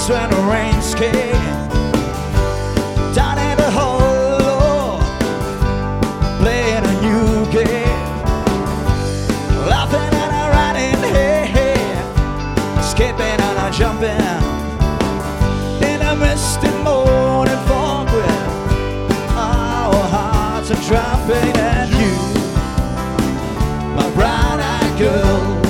days when the rains came down in the hollow, playing a new game, laughing and a running, hey, skipping and a jumping in a misty morning fog with our hearts are dropping, and you, my brown-eyed girl,